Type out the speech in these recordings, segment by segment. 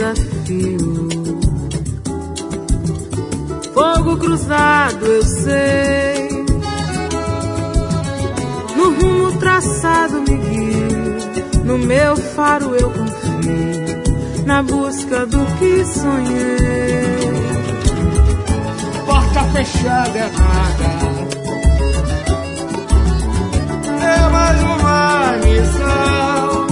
desafio. Fogo cruzado, eu sei, no rumo traçado me guio, no meu faro eu confio, na busca do que sonhei. Porta fechada é nada, é mais uma missão.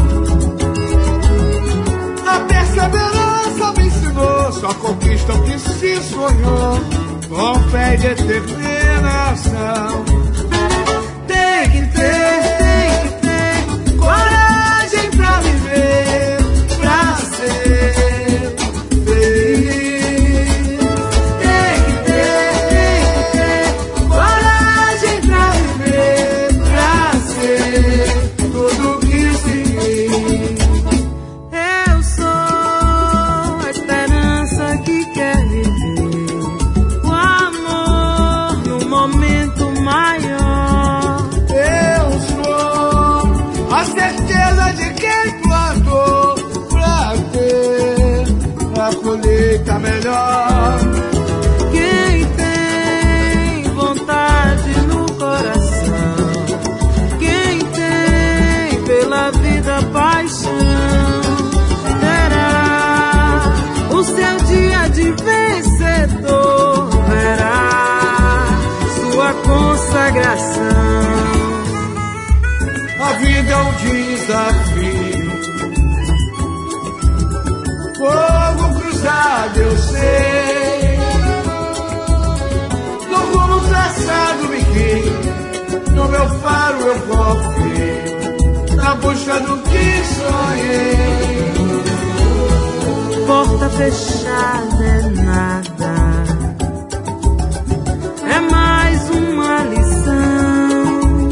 A perseverança me ensinou, só conquista o que se sonhou, com fé e determinação. Tem que ter coragem pra viver, pra ser feliz. Tem que ter coragem pra viver, pra ser tudo que se diz. Eu sou a esperança que quer viver, o amor no momento maior. Eu sou a certeza de quem plantou pra ter a colheita melhor. Quem tem vontade no coração, quem tem pela vida paixão, terá o seu dia de vencedor, verá sua consagração. A vida é um desafio, fogo cruzado eu sei, no rumo traçado me guio, no meu faro eu confio, na busca do que sonhei. Porta fechada é nada, é mais uma lição.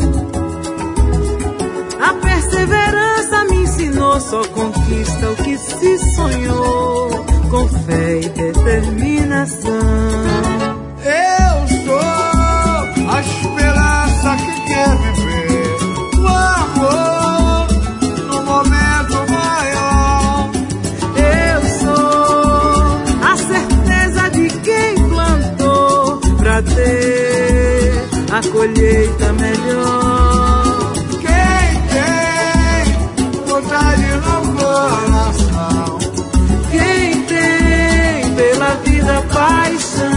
A perseverança me ensinou, só conquista o que se sonhou, com fé e determinação. Eu sou a esperança que quer viver, o amor no momento maior. Eu sou a certeza de quem plantou pra ter a colheita melhor. Quem tem vontade no coração, Quem tem pela vida paixão,